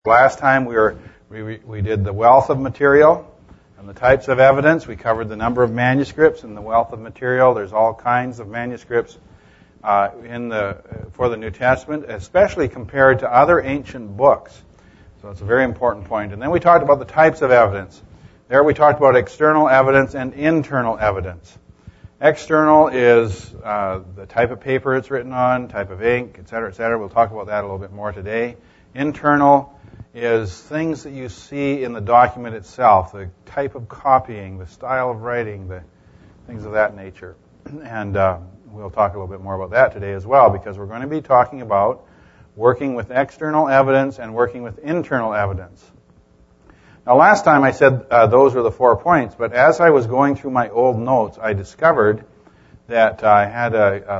Last time we did the wealth of material and the types of evidence. We covered the number of manuscripts and the wealth of material. There's all kinds of manuscripts for the New Testament, especially compared to other ancient books. So it's a very important point. And then we talked about the types of evidence. There we talked about external evidence and internal evidence. External is the type of paper it's written on, type of ink, et cetera, et cetera. We'll talk about that a little bit more today. Internal is things that you see in the document itself, the type of copying, the style of writing, the things of that nature. And we'll talk a little bit more about that today as well, because we're going to be talking about working with external evidence and working with internal evidence. Now, last time I said those were the 4 points, but as I was going through my old notes, I discovered that I had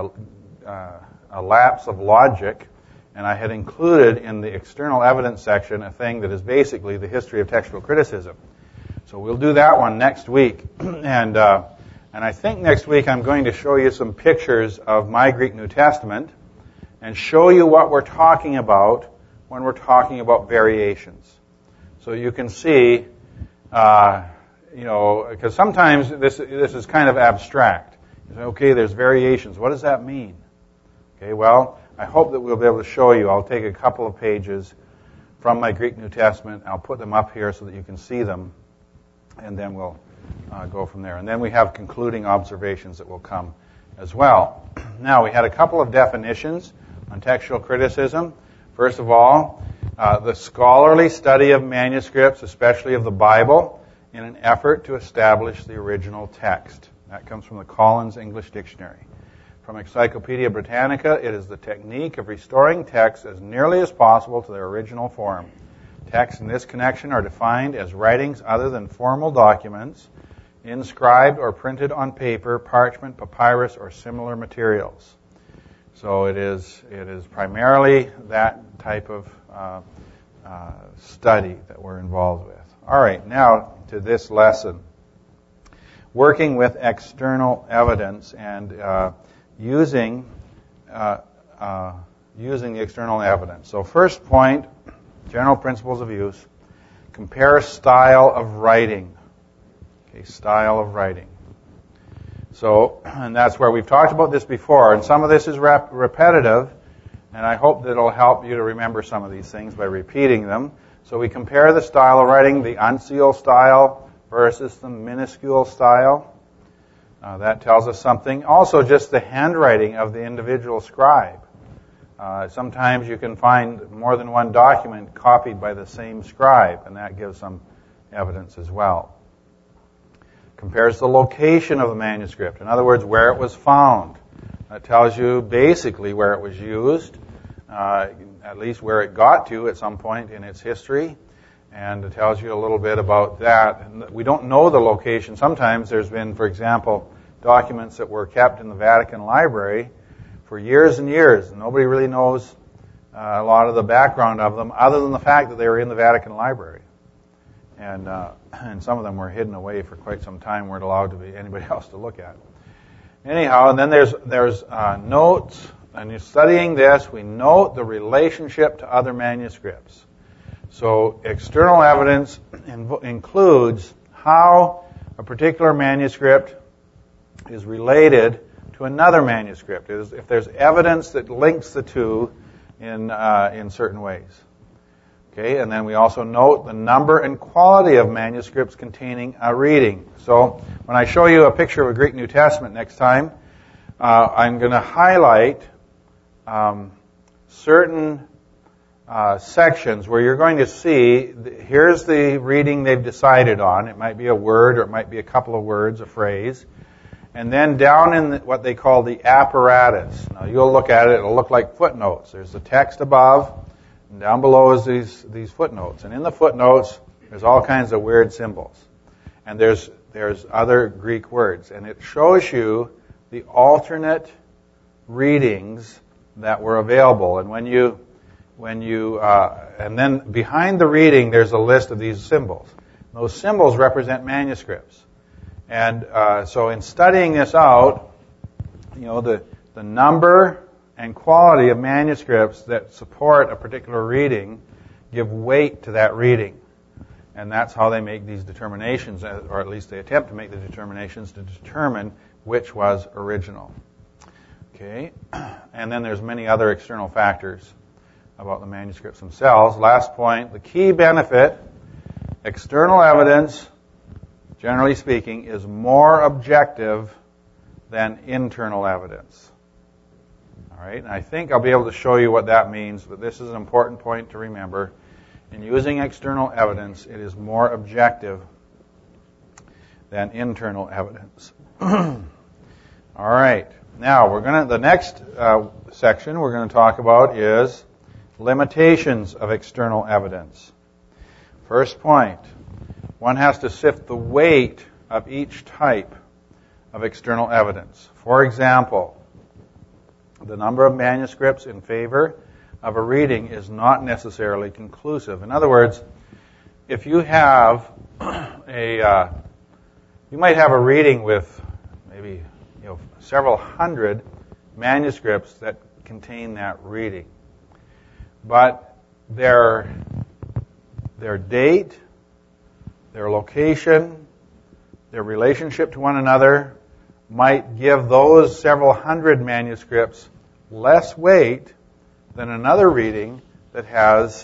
a lapse of logic, and I had included in the external evidence section a thing that is basically the history of textual criticism. So we'll do that one next week. And I think next week I'm going to show you some pictures of my Greek New Testament and show you what we're talking about when we're talking about variations. So you can see, because sometimes this is kind of abstract. You say, okay, there's variations. What does that mean? Okay, well, I hope that we'll be able to show you. I'll take a couple of pages from my Greek New Testament. I'll put them up here so that you can see them, and then we'll go from there. And then we have concluding observations that will come as well. Now, we had a couple of definitions on textual criticism. First of all, the scholarly study of manuscripts, especially of the Bible, in an effort to establish the original text. That comes from the Collins English Dictionary. From Encyclopedia Britannica, it is the technique of restoring texts as nearly as possible to their original form. Texts in this connection are defined as writings other than formal documents, inscribed or printed on paper, parchment, papyrus, or similar materials. So it is primarily that type of study that we're involved with. All right, now to this lesson. Working with external evidence and using the external evidence. So first point, general principles of use. Compare style of writing. Okay, style of writing. So, and that's where we've talked about this before, and some of this is repetitive, and I hope that it'll help you to remember some of these things by repeating them. So we compare the style of writing, the uncial style versus the minuscule style. That tells us something. Also, just the handwriting of the individual scribe. Sometimes you can find more than one document copied by the same scribe, and that gives some evidence as well. Compares the location of the manuscript. In other words, where it was found. That tells you basically where it was used, at least where it got to at some point in its history. And it tells you a little bit about that. And we don't know the location. Sometimes there's been, for example, documents that were kept in the Vatican Library for years and years. And nobody really knows a lot of the background of them other than the fact that they were in the Vatican Library. And some of them were hidden away for quite some time, weren't allowed to be anybody else to look at. Anyhow, and then there's notes. And you're studying this, we note the relationship to other manuscripts. So external evidence includes how a particular manuscript is related to another manuscript. If there's evidence that links the two in certain ways. Okay, and then we also note the number and quality of manuscripts containing a reading. So when I show you a picture of a Greek New Testament next time, I'm going to highlight certain sections where you're going to see, here's the reading they've decided on. It might be a word or it might be a couple of words, a phrase. And then down in what they call the apparatus. Now you'll look at it, it'll look like footnotes. There's the text above, and down below is these footnotes. And in the footnotes, there's all kinds of weird symbols. And there's other Greek words. And it shows you the alternate readings that were available. And and then behind the reading, there's a list of these symbols. Those symbols represent manuscripts. And so in studying this out, the number and quality of manuscripts that support a particular reading give weight to that reading. And that's how they make these determinations, or at least they attempt to make the determinations to determine which was original. Okay, and then there's many other external factors about the manuscripts themselves. Last point, the key benefit, external evidence, generally speaking, is more objective than internal evidence. All right, and I think I'll be able to show you what that means, but this is an important point to remember. In using external evidence, it is more objective than internal evidence. All right. Now, the next section we're going to talk about is limitations of external evidence. First point, one has to sift the weight of each type of external evidence. For example, the number of manuscripts in favor of a reading is not necessarily conclusive. In other words, if you have you might have a reading with maybe several hundred manuscripts that contain that reading, but their date, their location, their relationship to one another might give those several hundred manuscripts less weight than another reading that has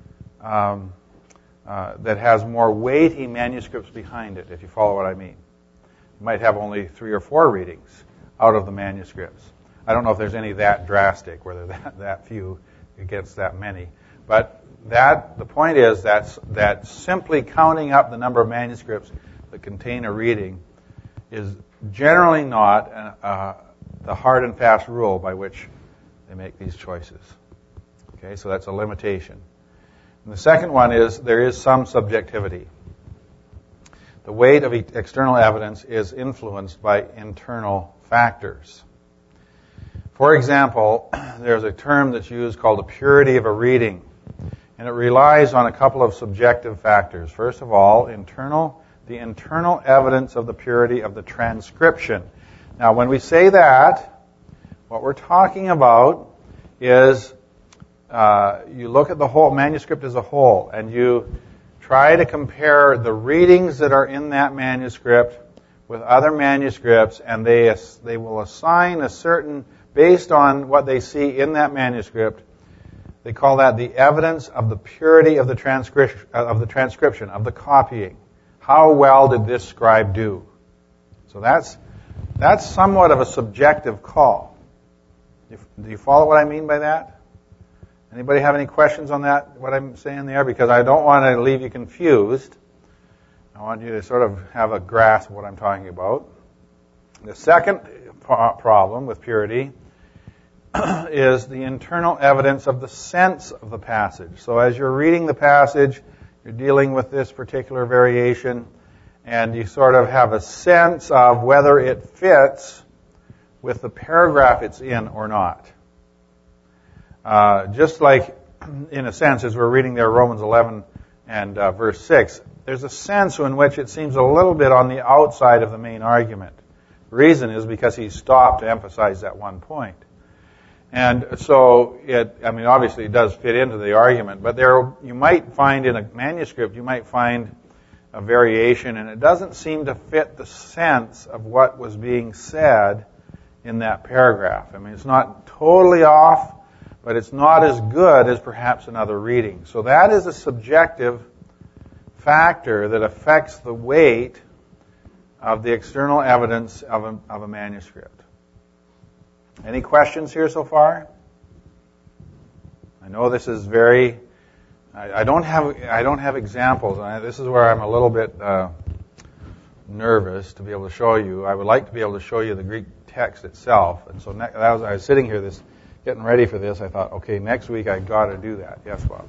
more weighty manuscripts behind it, if you follow what I mean. You might have only 3 or 4 readings out of the manuscripts. I don't know if there's any that drastic, whether that few against that many. But the point is that simply counting up the number of manuscripts that contain a reading is generally not the hard and fast rule by which they make these choices. Okay, so that's a limitation. And the second one is there is some subjectivity. The weight of external evidence is influenced by internal factors. For example, there's a term that's used called the purity of a reading, and it relies on a couple of subjective factors. First of all, the internal evidence of the purity of the transcription. Now, when we say that, what we're talking about is you look at the whole manuscript as a whole, and you try to compare the readings that are in that manuscript with other manuscripts, and they will assign a certain, based on what they see in that manuscript, they call that the evidence of the purity of the transcription, of the copying. How well did this scribe do? So that's somewhat of a subjective call. Do you follow what I mean by that? Anybody have any questions on that, what I'm saying there? Because I don't want to leave you confused. I want you to sort of have a grasp of what I'm talking about. The second problem with purity is the internal evidence of the sense of the passage. So as you're reading the passage, you're dealing with this particular variation, and you sort of have a sense of whether it fits with the paragraph it's in or not. Just like, in a sense, as we're reading there Romans 11 and verse 6, there's a sense in which it seems a little bit on the outside of the main argument. The reason is because he stopped to emphasize that one point. And so, obviously it does fit into the argument, but you might find in a manuscript, you might find a variation, and it doesn't seem to fit the sense of what was being said in that paragraph. It's not totally off, but it's not as good as perhaps another reading. So that is a subjective factor that affects the weight of the external evidence of a manuscript. Any questions here so far? I know this is very. I don't have examples. This is where I'm a little bit nervous to be able to show you. I would like to be able to show you the Greek text itself. And so I was sitting here getting ready for this. I thought, okay, next week I got to do that. Yes, Bob.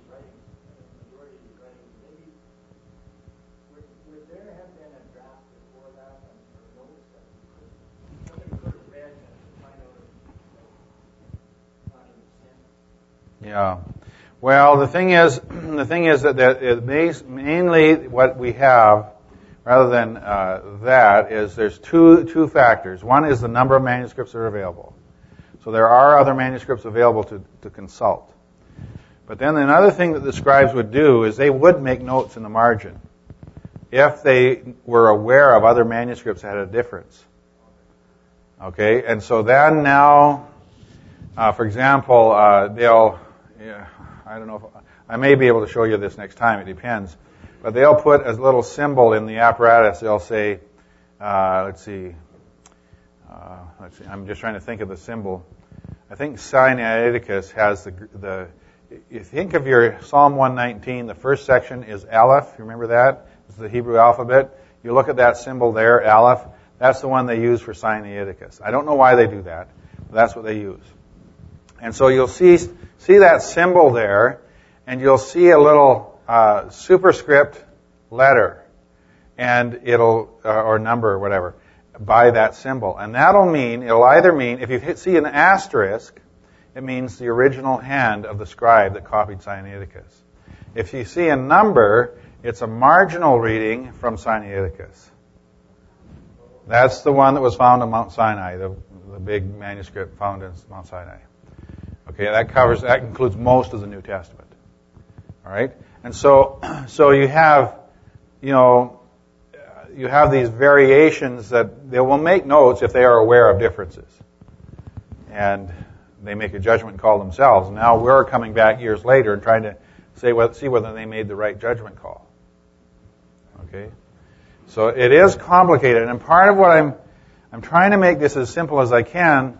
Yeah. Well, the thing is that mainly what we have, rather than that, is there's two factors. One is the number of manuscripts that are available. So there are other manuscripts available to consult. But then another thing that the scribes would do is they would make notes in the margin if they were aware of other manuscripts that had a difference. Okay, and so then now, for example, I don't know if I may be able to show you this next time. It depends. But they'll put a little symbol in the apparatus. They'll say, let's see. I'm just trying to think of the symbol. I think Sinaiticus has the. You think of your Psalm 119. The first section is Aleph. You remember that? It's the Hebrew alphabet. You look at that symbol there, Aleph. That's the one they use for Sinaiticus. I don't know why they do that, but that's what they use. And so you'll see that symbol there, and you'll see a little superscript letter, and it'll or number or whatever by that symbol, and it'll either mean if you see an asterisk, it means the original hand of the scribe that copied Sinaiticus. If you see a number, it's a marginal reading from Sinaiticus. That's the one that was found on Mount Sinai, the big manuscript found in Mount Sinai. Okay, that includes most of the New Testament. All right, and so you have these variations that they will make notes if they are aware of differences, and they make a judgment call themselves. Now we're coming back years later and trying to see whether they made the right judgment call. Okay, so it is complicated, and part of what I'm trying to make this as simple as I can,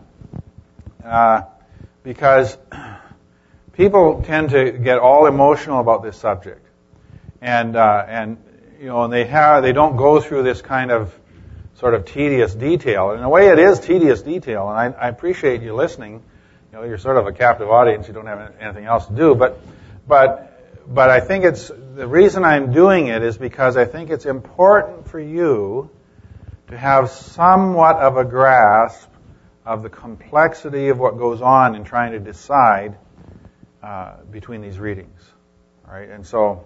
because people tend to get all emotional about this subject, and they don't go through this kind of sort of tedious detail. In a way, it is tedious detail, and I appreciate you listening. You're sort of a captive audience. You don't have anything else to do, but I think the reason I'm doing it is because I think it's important for you to have somewhat of a grasp of the complexity of what goes on in trying to decide between these readings. All right, and so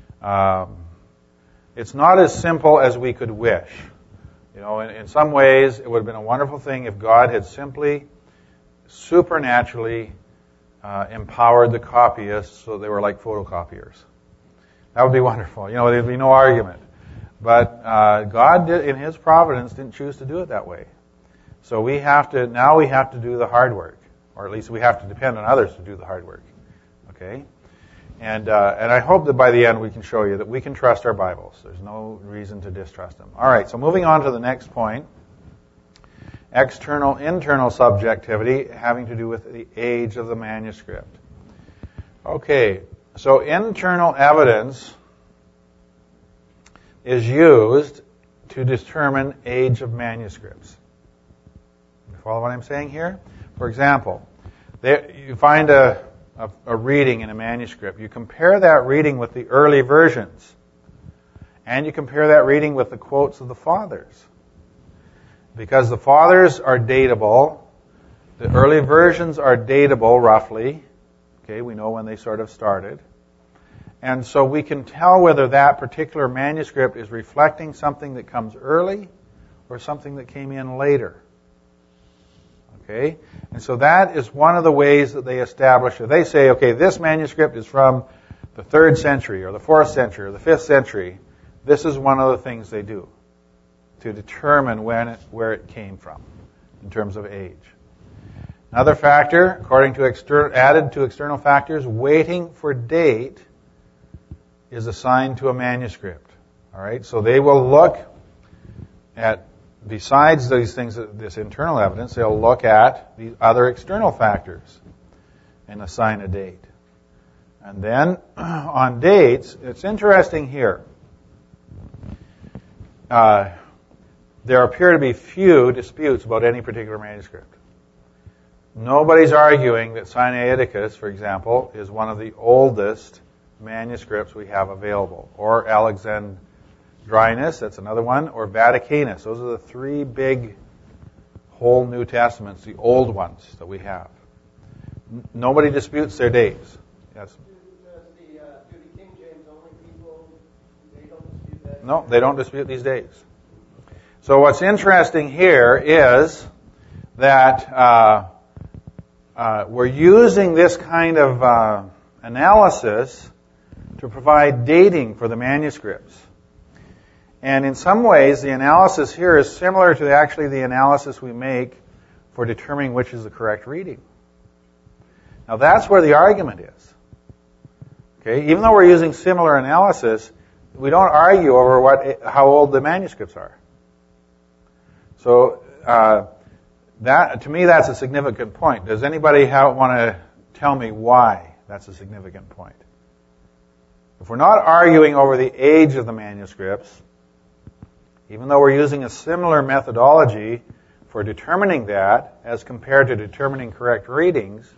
it's not as simple as we could wish. In some ways, it would have been a wonderful thing if God had simply, supernaturally empowered the copyists so they were like photocopiers. That would be wonderful. There'd be no argument. But God, in His providence, didn't choose to do it that way. So we have to do the hard work, or at least we have to depend on others to do the hard work. Okay, and I hope that by the end we can show you that we can trust our Bibles. There's no reason to distrust them. All right, so moving on to the next point. External, internal subjectivity having to do with the age of the manuscript. Okay, so internal evidence is used to determine age of manuscripts. You follow what I'm saying here? For example, you find a reading in a manuscript. You compare that reading with the early versions, and you compare that reading with the quotes of the fathers. Because the fathers are datable, the early versions are datable roughly. Okay, we know when they sort of started. And so we can tell whether that particular manuscript is reflecting something that comes early or something that came in later. Okay? And so that is one of the ways that they establish it. They say, okay, this manuscript is from the 3rd century or the 4th century or the 5th century. This is one of the things they do to determine where it came from in terms of age. Another factor, according to added to external factors, waiting for date is assigned to a manuscript. All right, so they will look at, besides these things, this internal evidence, they'll look at the other external factors and assign a date. And then on dates, it's interesting here. There appear to be few disputes about any particular manuscript. Nobody's arguing that Sinaiticus, for example, is one of the oldest manuscripts we have available, or Alexandrinus, that's another one, or Vaticanus. Those are the 3 big whole New Testaments, the old ones that we have. Nobody disputes their dates. Yes. Do the King James only people, they don't dispute that? No, they don't dispute these dates. So what's interesting here is that we're using this kind of analysis to provide dating for the manuscripts. And in some ways, the analysis here is similar to actually the analysis we make for determining which is the correct reading. Now that's where the argument is. Okay, even though we're using similar analysis, we don't argue over how old the manuscripts are. So that, to me, that's a significant point. Does anybody want to tell me why that's a significant point? If we're not arguing over the age of the manuscripts, even though we're using a similar methodology for determining that as compared to determining correct readings,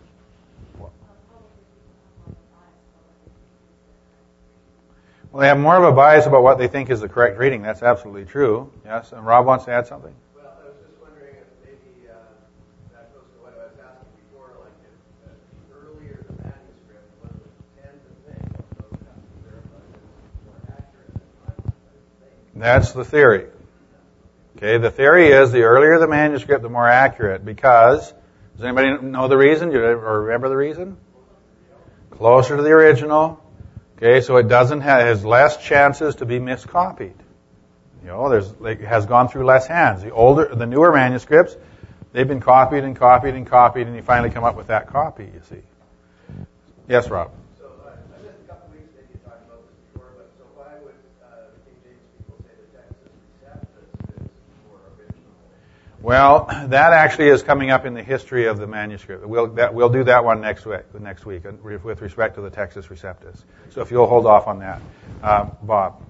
well, they have more of a bias about what they think is the correct reading. That's absolutely true. Yes, and Rob wants to add something. Well, I was just wondering if maybe that goes to what I was asking before, like if the earlier the manuscript, one would tend to think, although it has to be verified, that it's more accurate than I think. That's the theory. Okay, the theory is the earlier the manuscript, the more accurate, because, does anybody know the reason, or remember the reason? Closer to the original. Okay, so it has less chances to be miscopied. You know, it has gone through less hands. The newer manuscripts, they've been copied and copied and copied, and you finally come up with that copy, you see. Yes, Rob? So I missed a couple weeks that you talked about this before, but so why would the King James people say the Textus Receptus is more original? Well, that actually is coming up in the history of the manuscript. We'll do that one next week with respect to the Textus Receptus. So if you'll hold off on that. Bob?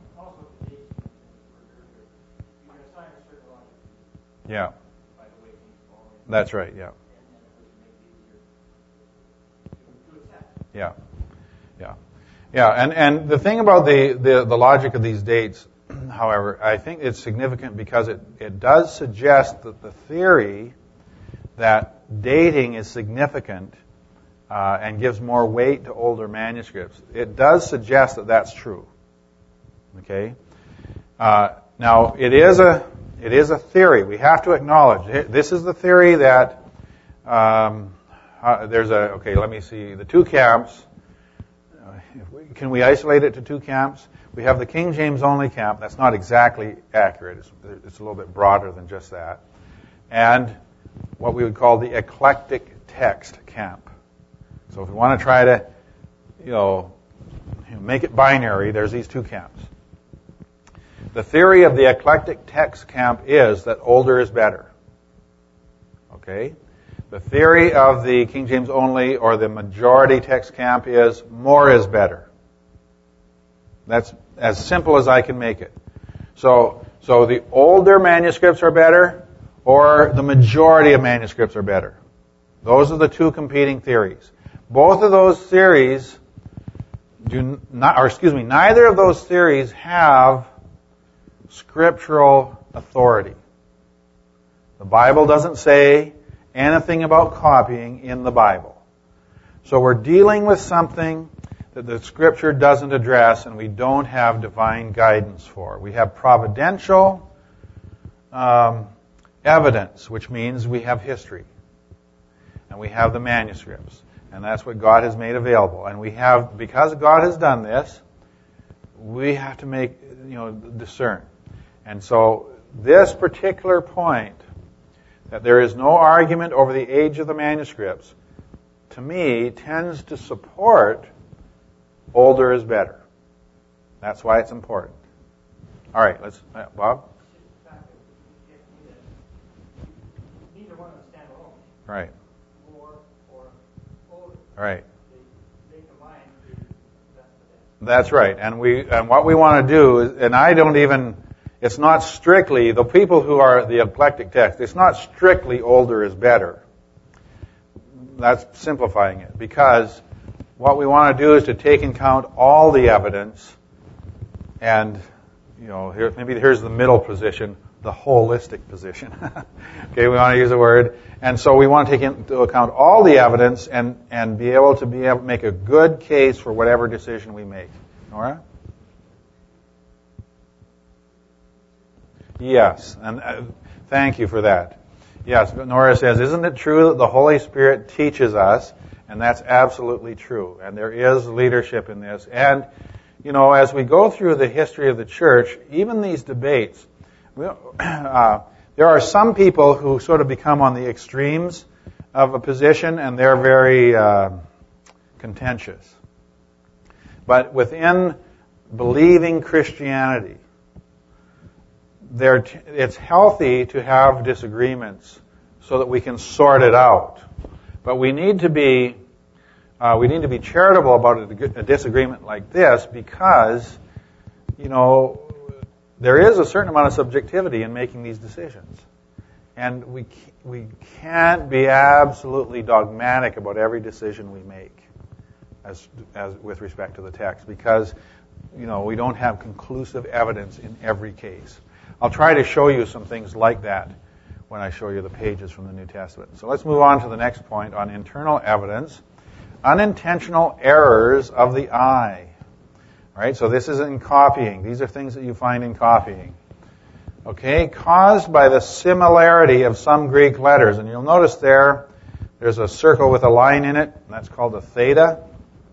Yeah. That's right, yeah. Yeah. Yeah. Yeah, and the thing about the logic of these dates, however, I think it's significant because it does suggest that the theory that dating is significant and gives more weight to older manuscripts, it does suggest that that's true. Okay? Now, it is a theory. We have to acknowledge. This is the theory that let me see, the two camps. Can we isolate it to two camps? We have the King James only camp. That's not exactly accurate. It's a little bit broader than just that. And what we would call the eclectic text camp. So if we want to try to, make it binary, there's these two camps. The theory of the eclectic text camp is that older is better. Okay? The theory of the King James only or the majority text camp is more is better. That's as simple as I can make it. So the older manuscripts are better or the majority of manuscripts are better. Those are the two competing theories. Both of those theories neither of those theories have scriptural authority. The Bible doesn't say anything about copying in the Bible. So we're dealing with something that the Scripture doesn't address and we don't have divine guidance for. We have providential evidence, which means we have history. And we have the manuscripts. And that's what God has made available. And because God has done this, we have to discern. And so this particular point, that there is no argument over the age of the manuscripts, to me, tends to support older is better. That's why it's important. All right, Bob? Neither one of them stand alone. Right. More or older. Right. They combine to the best of them. That's right. And what we want to do is, it's not strictly, the people who are the eclectic text, it's not strictly older is better. That's simplifying it. Because what we want to do is to take into account all the evidence and, here's the middle position, the holistic position. Okay, we want to use a word. And so we want to take into account all the evidence and be able to make a good case for whatever decision we make. Nora? Yes, and thank you for that. Yes, Nora says, isn't it true that the Holy Spirit teaches us? And that's absolutely true. And there is leadership in this. And, as we go through the history of the church, even these debates, there are some people who sort of become on the extremes of a position, and they're very contentious. But within believing Christianity, it's healthy to have disagreements so that we can sort it out. But we need to be charitable about a disagreement like this because, there is a certain amount of subjectivity in making these decisions. And we can't be absolutely dogmatic about every decision we make as with respect to the text because, we don't have conclusive evidence in every case. I'll try to show you some things like that when I show you the pages from the New Testament. So let's move on to the next point on internal evidence. Unintentional errors of the eye. All right, so this is in copying. These are things that you find in copying. Okay, caused by the similarity of some Greek letters. And you'll notice there's a circle with a line in it, and that's called a theta,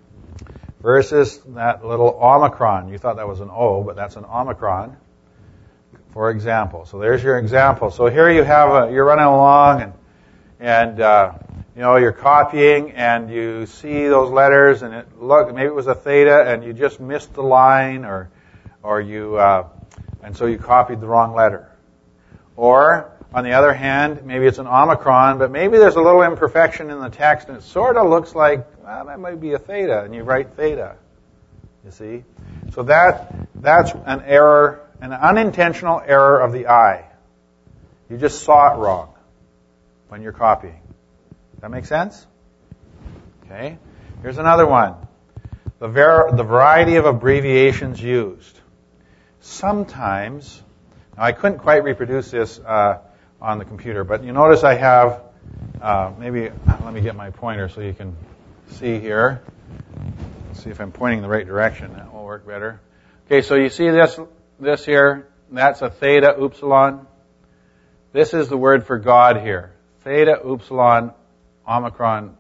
versus that little omicron. You thought that was an O, but that's an omicron. For example, so there's your example. So here you have you're running along and you're copying and you see those letters and maybe it was a theta and you just missed the line or you and so you copied the wrong letter. Or on the other hand, maybe it's an omicron, but maybe there's a little imperfection in the text and it sort of looks like that might be a theta and you write theta. You see? So that's an error. An unintentional error of the eye. You just saw it wrong when you're copying. Does that make sense? Okay. Here's another one. The variety of abbreviations used. Sometimes, now I couldn't quite reproduce this on the computer, but you notice I have, maybe, let me get my pointer so you can see here. Let's see if I'm pointing in the right direction. That will work better. Okay, so you see this here, that's a theta upsilon. This is the word for God here. Theta upsilon omicron,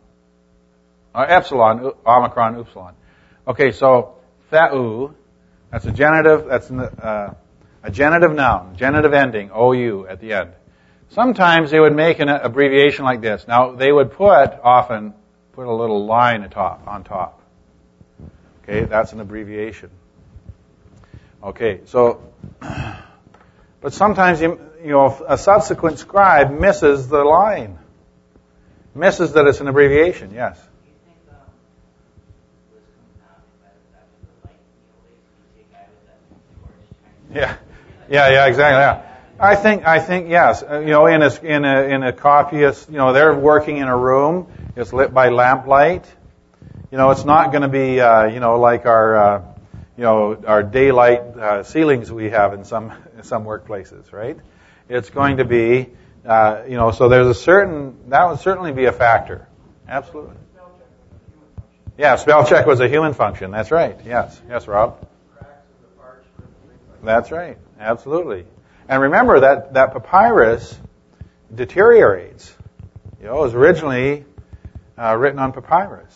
epsilon omicron upsilon. Okay, so theu, that's a genitive, that's a genitive noun, genitive ending, OU at the end. Sometimes they would make an abbreviation like this. Now, they would often put a little line on top. Okay, that's an abbreviation. Okay, so, but sometimes, a subsequent scribe misses the line. Misses that it's an abbreviation, yes. Do you think was compounded by the fact that the light needle guy with that torch? Yeah, exactly, yeah. I think, yes. In a copyist, they're working in a room. It's lit by lamplight. It's not going to be, like our daylight ceilings we have in some workplaces, right? It's going to be, so there's that would certainly be a factor. Absolutely. Yeah, spell check was a human function. That's right. Yes, Rob. Cracks in the parchment and things like that. That's right. Absolutely. And remember that papyrus deteriorates. It was originally written on papyrus.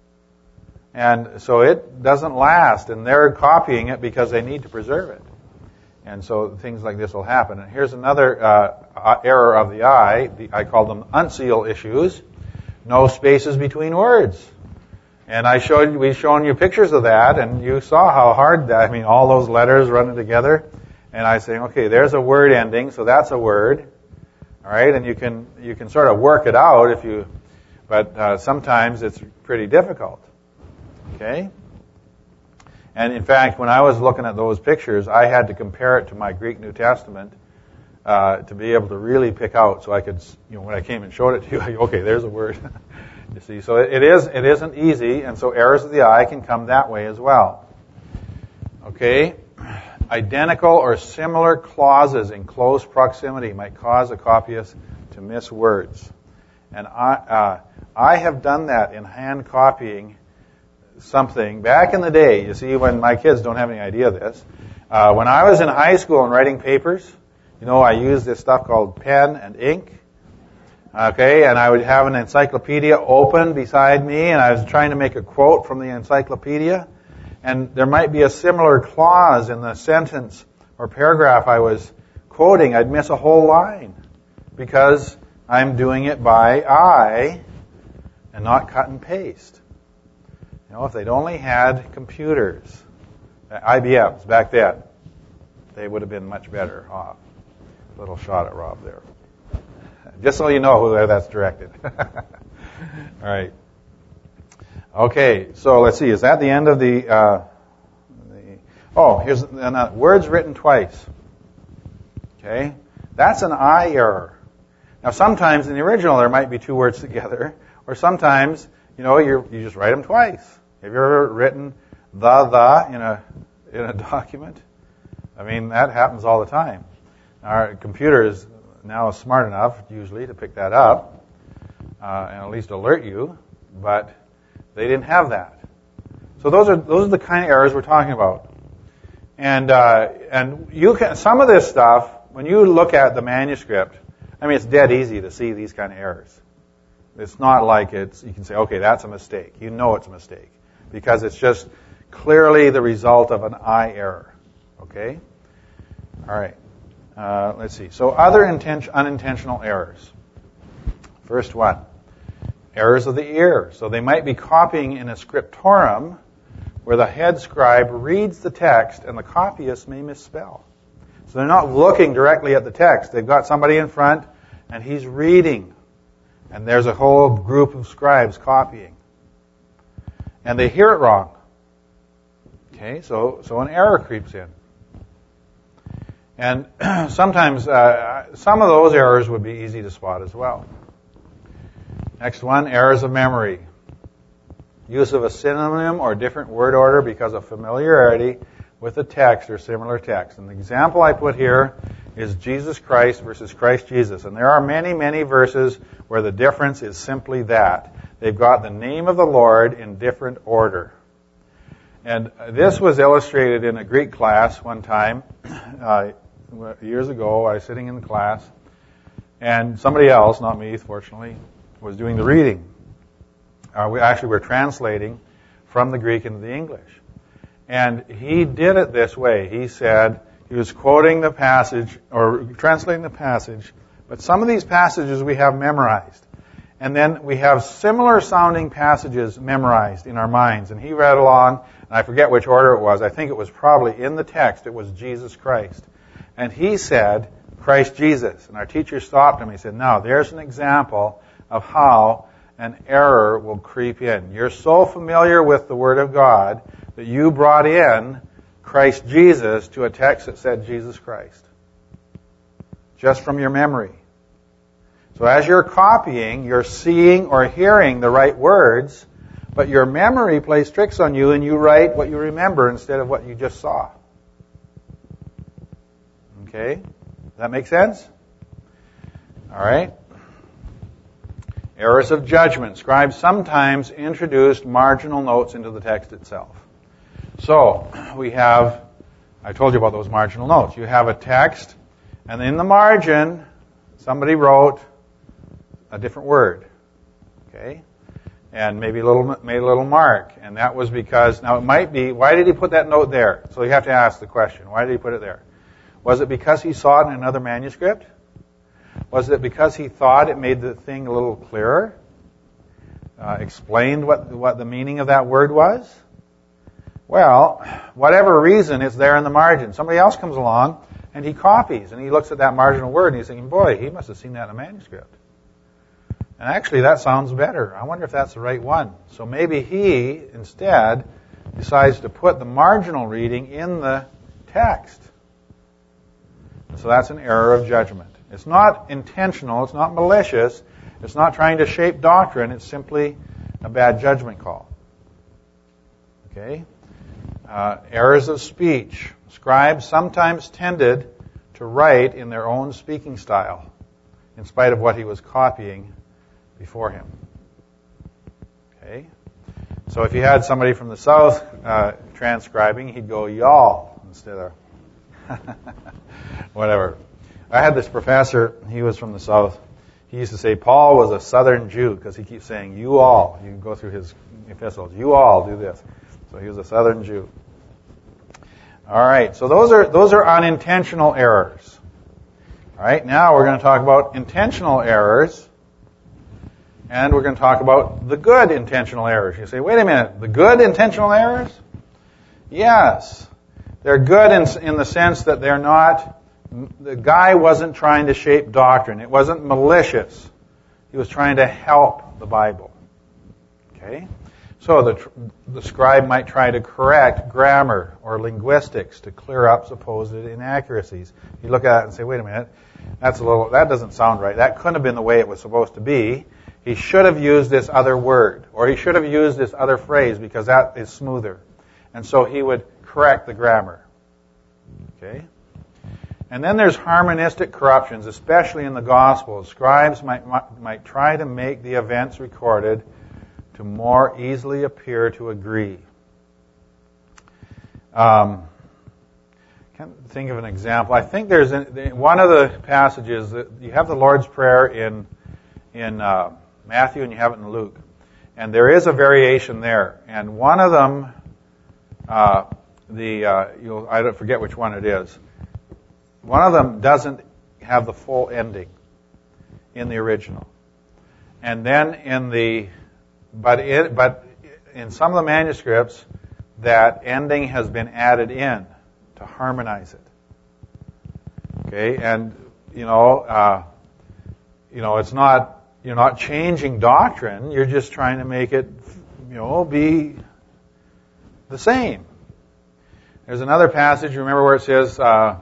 And so it doesn't last, and they're copying it because they need to preserve it. And so things like this will happen. And here's another error of the eye. I call them uncial issues. No spaces between words. And we've shown you pictures of that, and you saw how hard that, all those letters running together. And I say, okay, there's a word ending, so that's a word. All right, and you can sort of work it out but sometimes it's pretty difficult. Okay? And in fact, when I was looking at those pictures, I had to compare it to my Greek New Testament to be able to really pick out so I could, when I came and showed it to you, okay, there's a word. You see, so it isn't easy, and so errors of the eye can come that way as well. Okay? Identical or similar clauses in close proximity might cause a copyist to miss words. And I have done that in hand copying something back in the day. You see, when my kids don't have any idea of this. When I was in high school and writing papers, I used this stuff called pen and ink. Okay, and I would have an encyclopedia open beside me, and I was trying to make a quote from the encyclopedia, and there might be a similar clause in the sentence or paragraph I was quoting. I'd miss a whole line because I'm doing it by eye and not cut and paste. You know, if they'd only had computers, IBMs back then, they would have been much better off. Little shot at Rob there. Just so you know who that's directed. All right. Okay, so let's see. Is that the end of the here's another. Words written twice. Okay? That's an I error. Now, sometimes in the original there might be two words together, or sometimes, you just write them twice. Have you ever written the in a document? I mean, that happens all the time. Our computer is now smart enough, usually, to pick that up and at least alert you, but they didn't have that. So those are the kind of errors we're talking about. And you can, some of this stuff, when you look at the manuscript, I mean, it's dead easy to see these kind of errors. It's not like you can say, okay, that's a mistake. You know it's a mistake because it's just clearly the result of an I error. Okay? All right. Let's see. So other unintentional errors. First one, errors of the ear. So they might be copying in a scriptorum where the head scribe reads the text and the copyist may misspell. So they're not looking directly at the text. They've got somebody in front and he's reading. And there's a whole group of scribes copying. And they hear it wrong. Okay, so an error creeps in. And sometimes some of those errors would be easy to spot as well. Next one, errors of memory. Use of a synonym or different word order because of familiarity with a text or similar text. And the example I put here is Jesus Christ versus Christ Jesus. And there are many, many verses where the difference is simply that. They've got the name of the Lord in different order. And this was illustrated in a Greek class one time. Years ago, I was sitting in the class, and somebody else, not me, fortunately, was doing the reading. We were translating from the Greek into the English. And he did it this way. He said he was quoting the passage, or translating the passage, but some of these passages we have memorized. And then we have similar sounding passages memorized in our minds. And he read along, and I forget which order it was. I think it was probably in the text, it was Jesus Christ. And he said, Christ Jesus. And our teacher stopped him. He said, now, there's an example of how an error will creep in. You're so familiar with the Word of God that you brought in Christ Jesus to a text that said Jesus Christ. Just from your memory. So as you're copying, you're seeing or hearing the right words, but your memory plays tricks on you and you write what you remember instead of what you just saw. Okay? Does that make sense? All right. Errors of judgment. Scribes sometimes introduced marginal notes into the text itself. So, I told you about those marginal notes. You have a text, and in the margin, somebody wrote a different word. Okay? And maybe made a little mark. And that was because, now it might be, why did he put that note there? So you have to ask the question, why did he put it there? Was it because he saw it in another manuscript? Was it because he thought it made the thing a little clearer? Explained what the meaning of that word was? Well, whatever reason, it's there in the margin. Somebody else comes along and he copies and he looks at that marginal word and he's thinking, boy, he must have seen that in a manuscript. And actually, that sounds better. I wonder if that's the right one. So maybe he, instead, decides to put the marginal reading in the text. So that's an error of judgment. It's not intentional. It's not malicious. It's not trying to shape doctrine. It's simply a bad judgment call. Okay? Errors of speech. Scribes sometimes tended to write in their own speaking style, in spite of what he was copying before him. Okay? So if you had somebody from the south transcribing, he'd go y'all instead of whatever. I had this professor, he was from the south, He used to say Paul was a Southern Jew because he keeps saying, you all. You can go through his epistles. You all do this. So he was a Southern Jew. All right. So those are unintentional errors. All right. Now we're going to talk about intentional errors. And we're going to talk about the good intentional errors. You say, wait a minute, the good intentional errors? Yes. They're good in the sense that they're not, the guy wasn't trying to shape doctrine. It wasn't malicious. He was trying to help the Bible. Okay? So the scribe might try to correct grammar or linguistics to clear up supposed inaccuracies. You look at it and say, wait a minute, that doesn't sound right. That couldn't have been the way it was supposed to be. He should have used this other word, or he should have used this other phrase because that is smoother. And so he would correct the grammar. Okay? And then there's harmonistic corruptions, especially in the Gospels. Scribes might try to make the events recorded to more easily appear to agree. Can't think of an example. I think there's one of the passages that you have the Lord's Prayer in Matthew and you have it in Luke, and there is a variation there. And one of them, I don't forget which one it is. One of them doesn't have the full ending in the original, and then but in some of the manuscripts, that ending has been added in to harmonize it. Okay, and it's not, you're not changing doctrine. You're just trying to make it, be the same. There's another passage. Remember where it says,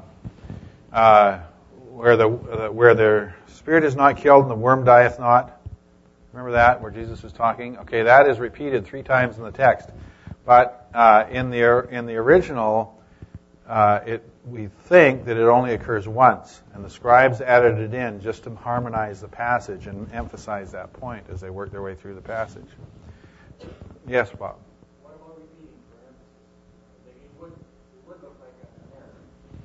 where the spirit is not killed and the worm dieth not. Remember that, where Jesus was talking? Okay, that is repeated 3 times in the text. But in the original, we think that it only occurs once, and the scribes added it in just to harmonize the passage and emphasize that point as they work their way through the passage. Yes, Bob? What about repeating, for instance? It would look like an error.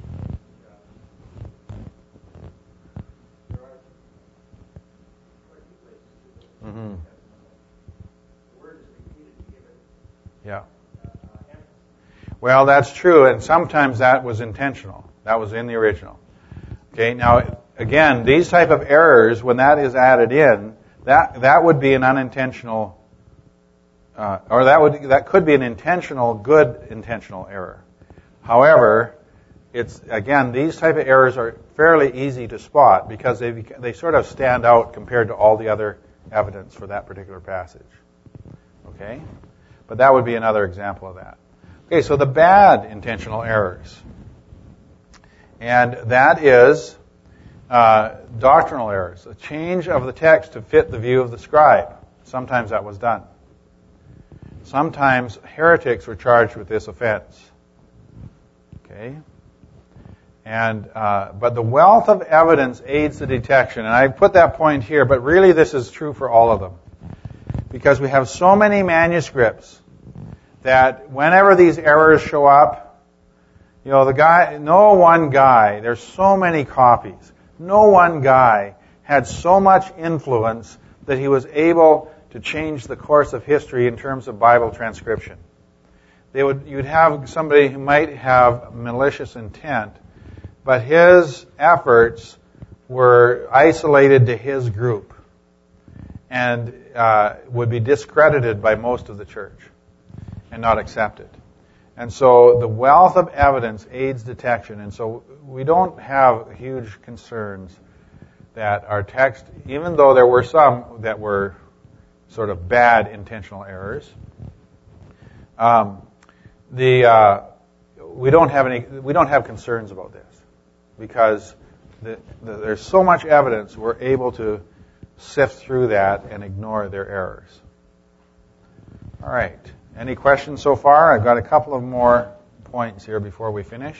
There are quite a few places that Mm-hmm. the word is repeated to give it Yeah. emphasis. Well, that's true, and sometimes that was intentional. That was in the original. Okay, now, again, these type of errors, when that is added in, that would be an unintentional, or that could be an intentional, good intentional error. However, these type of errors are fairly easy to spot because they sort of stand out compared to all the other evidence for that particular passage. Okay? But that would be another example of that. Okay, so the bad intentional errors. And that is doctrinal errors, a change of the text to fit the view of the scribe. Sometimes that was done. Sometimes heretics were charged with this offense. Okay? And but the wealth of evidence aids the detection. And I put that point here, but really this is true for all of them. Because we have so many manuscripts that whenever these errors show up, no one guy, there's so many copies, no one guy had so much influence that he was able to change the course of history in terms of Bible transcription. You'd have somebody who might have malicious intent, but his efforts were isolated to his group and would be discredited by most of the church and not accepted. And so the wealth of evidence aids detection. And so we don't have huge concerns that our text, even though there were some that were sort of bad intentional errors, we don't have concerns about this because there's so much evidence we're able to sift through that and ignore their errors. All right. Any questions so far? I've got a couple of more points here before we finish.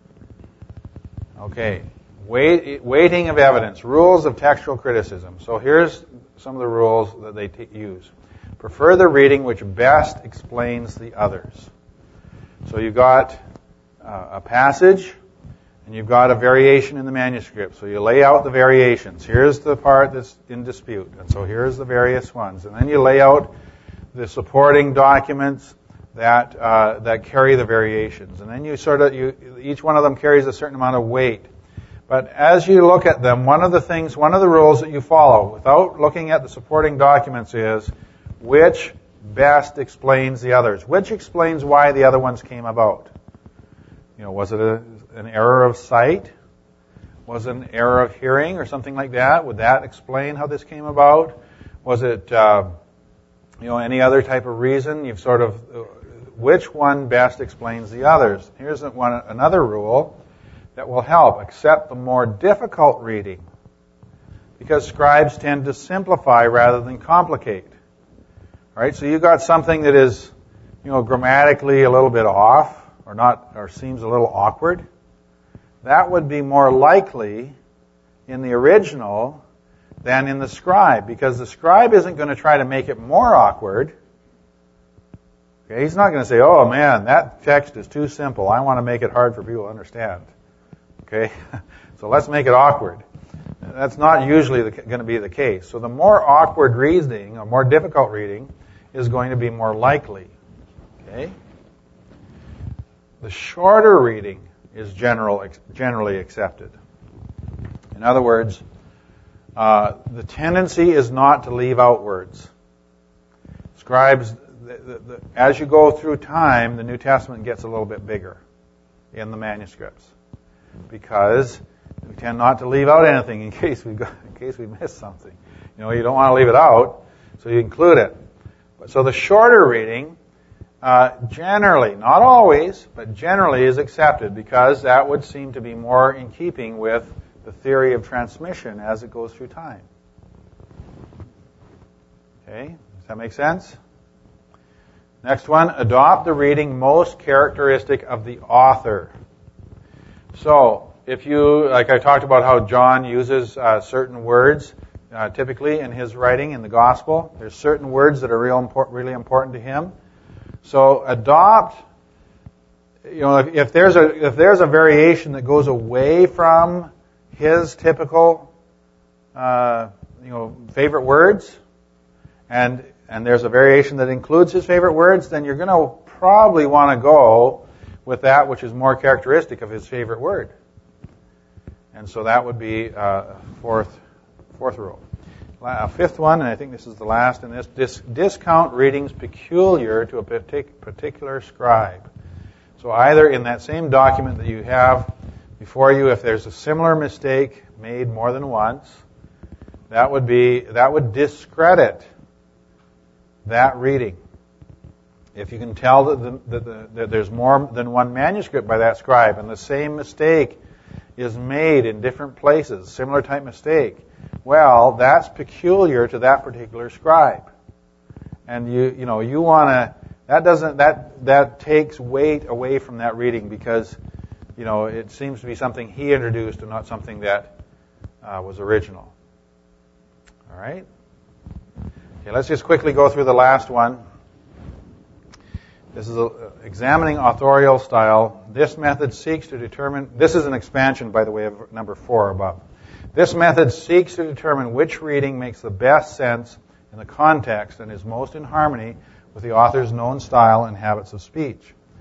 Okay. Weighting of evidence. Rules of textual criticism. So here's some of the rules that they use. Prefer the reading which best explains the others. So you've got a passage, And you've got a variation in the manuscript. So you lay out the variations. Here's the part that's in dispute. And so here's the various ones. And then you lay out the supporting documents that carry the variations. And then each one of them carries a certain amount of weight. But as you look at them, one of the rules that you follow without looking at the supporting documents is which best explains the others. Which explains why the other ones came about. Was it an error of sight? Was it an error of hearing or something like that? Would that explain how this came about? Was it, any other type of reason? You've which one best explains the others? Here's another rule that will help. Accept the more difficult reading, because scribes tend to simplify rather than complicate. All right, so you got something that is, grammatically a little bit off, or seems a little awkward. That would be more likely in the original than in the scribe, because the scribe isn't going to try to make it more awkward. Okay, he's not going to say, "Oh man, that text is too simple. I want to make it hard for people to understand." Okay, so let's make it awkward. That's not usually going to be the case. So the more awkward reading, or more difficult reading, is going to be more likely. Okay? The shorter reading is generally accepted. In other words, the tendency is not to leave out words. Scribes, as you go through time, the New Testament gets a little bit bigger in the manuscripts, because we tend not to leave out anything in case we miss something. You don't want to leave it out, so you include it. So the shorter reading, generally, not always, but generally is accepted, because that would seem to be more in keeping with the theory of transmission as it goes through time. Okay, does that make sense? Next one, adopt the reading most characteristic of the author. So, like I talked about how John uses certain words, typically in his writing in the gospel, there's certain words that are really important to him. So adopt, if there's a variation that goes away from his typical, favorite words, and there's a variation that includes his favorite words, then you're going to probably want to go with that which is more characteristic of his favorite word. And so that would be fourth rule. Fifth one, and I think this is the last in this, discount readings peculiar to a particular scribe. So either in that same document that you have before you, if there's a similar mistake made more than once, that would discredit that reading. If you can tell that there's more than one manuscript by that scribe, and the same mistake is made in different places, similar type mistake, well, that's peculiar to that particular scribe. And you want to, that takes weight away from that reading, because, it seems to be something he introduced and not something that was original. All right? Okay, let's just quickly go through the last one. This is examining authorial style. This method seeks to determine, this is an expansion, by the way, of number 4 above. This method seeks to determine which reading makes the best sense in the context and is most in harmony with the author's known style and habits of speech.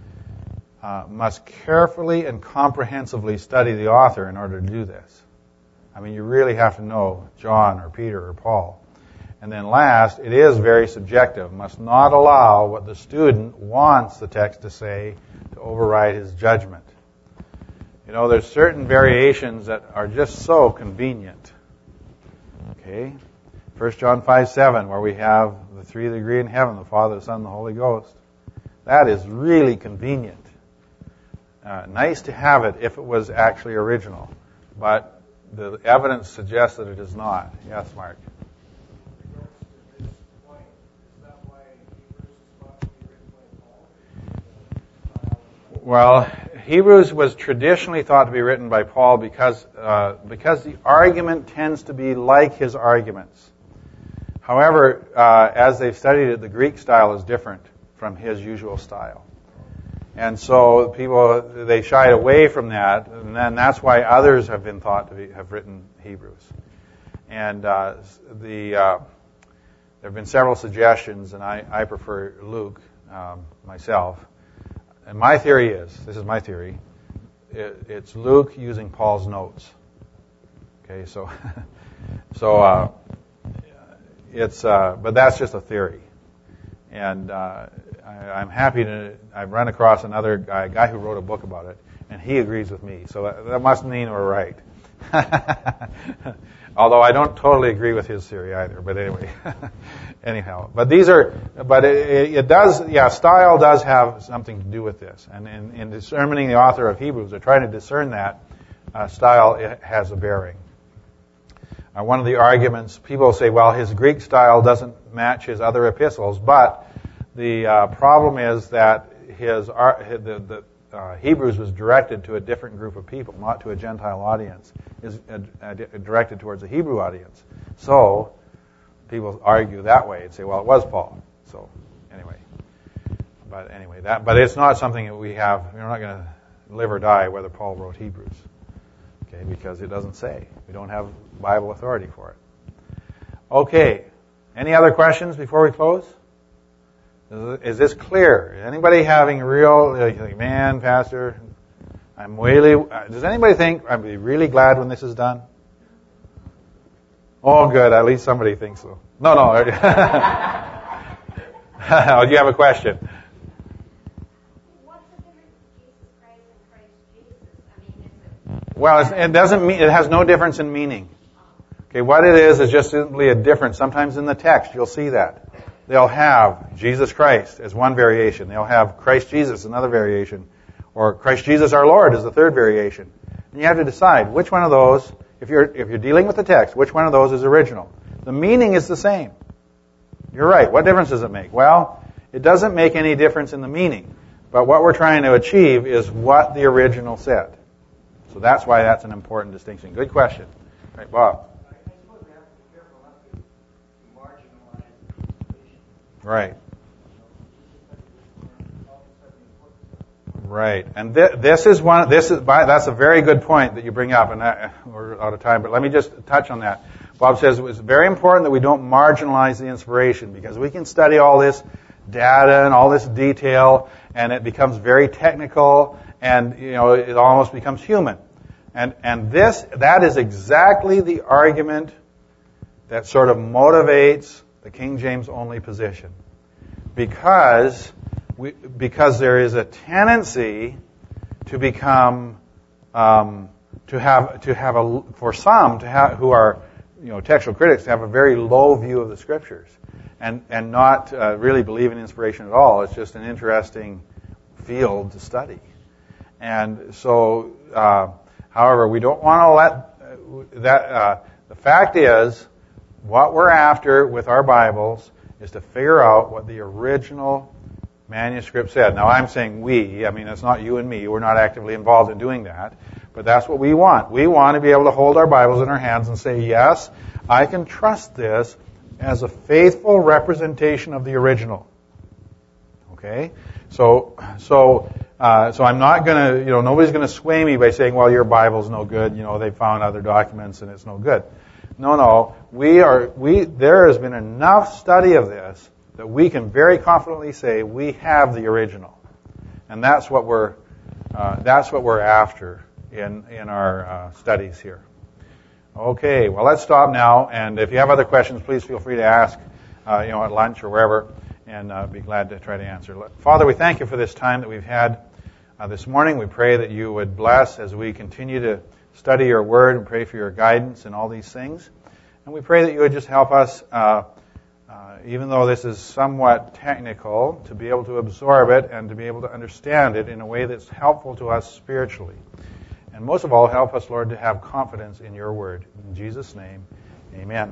Must carefully and comprehensively study the author in order to do this. I mean, you really have to know John or Peter or Paul. And then last, it is very subjective. Must not allow what the student wants the text to say to override his judgment. There's certain variations that are just so convenient. Okay? 1 John 5:7, where we have the three that agree in heaven, the Father, the Son, and the Holy Ghost. That is really convenient. Nice to have it if it was actually original. But the evidence suggests that it is not. Yes, Mark? Well, Hebrews was traditionally thought to be written by Paul because the argument tends to be like his arguments. However, as they've studied it, the Greek style is different from his usual style. And so people, they shied away from that, and then that's why others have been thought to have written Hebrews. And there have been several suggestions, and I prefer Luke myself. And my theory is, this is my theory, it's Luke using Paul's notes. Okay, so it's, but that's just a theory. And I'm happy to, I've run across another guy, a guy who wrote a book about it, and he agrees with me. So that must mean we're right. Although I don't totally agree with his theory either, but anyway. Anyhow, but these are, but it does, yeah, style does have something to do with this. And in determining the author of Hebrews, or trying to discern that, style has a bearing. One of the arguments, people say, well, his Greek style doesn't match his other epistles, but the problem is that the Hebrews was directed to a different group of people, not to a Gentile audience. Is directed towards a Hebrew audience. So people argue that way and say, well, it was Paul. So anyway, but it's not something that we have. We're not going to live or die whether Paul wrote Hebrews, okay? Because it doesn't say. We don't have Bible authority for it. Okay. Any other questions before we close? Is this clear? Anybody having real, like, man, Pastor, I'm really, does anybody think I'd be really glad when this is done? Oh, good. At least somebody thinks so. No. Oh, do you have a question? What's the difference between Jesus Christ and Christ Jesus? I mean, is it... Well, it doesn't mean, it has no difference in meaning. Okay, what it is just simply a difference. Sometimes in the text, you'll see that. They'll have Jesus Christ as one variation. They'll have Christ Jesus, another variation. Or Christ Jesus our Lord is the third variation. And you have to decide which one of those, if you're dealing with the text, which one of those is original. The meaning is the same. You're right. What difference does it make? Well, it doesn't make any difference in the meaning. But what we're trying to achieve is what the original said. So that's why that's an important distinction. Good question. Right, Bob? Right. Right. And that's a very good point that you bring up, and we're out of time, but let me just touch on that. Bob says it's very important that we don't marginalize the inspiration, because we can study all this data and all this detail, and it becomes very technical, and it almost becomes human. And that is exactly the argument that sort of motivates the King James only position, because there is a tendency to become who are textual critics, to have a very low view of the Scriptures and not really believe in inspiration at all. It's just an interesting field to study. And so, however, we don't want to let that. The fact is, what we're after with our Bibles is to figure out what the original manuscript said. Now, I'm saying we. I mean, it's not you and me. We're not actively involved in doing that. But that's what we want. We want to be able to hold our Bibles in our hands and say, yes, I can trust this as a faithful representation of the original. Okay? So I'm not going to, nobody's going to sway me by saying, well, your Bible's no good. They found other documents and it's no good. No. There has been enough study of this that we can very confidently say we have the original, and that's what we're after in our studies here. Okay, well, let's stop now, and if you have other questions, please feel free to ask, at lunch or wherever, and be glad to try to answer. Father, we thank you for this time that we've had this morning. We pray that you would bless as we continue to study your word and pray for your guidance in all these things. And we pray that you would just help us, even though this is somewhat technical, to be able to absorb it and to be able to understand it in a way that's helpful to us spiritually. And most of all, help us, Lord, to have confidence in your word. In Jesus' name, amen.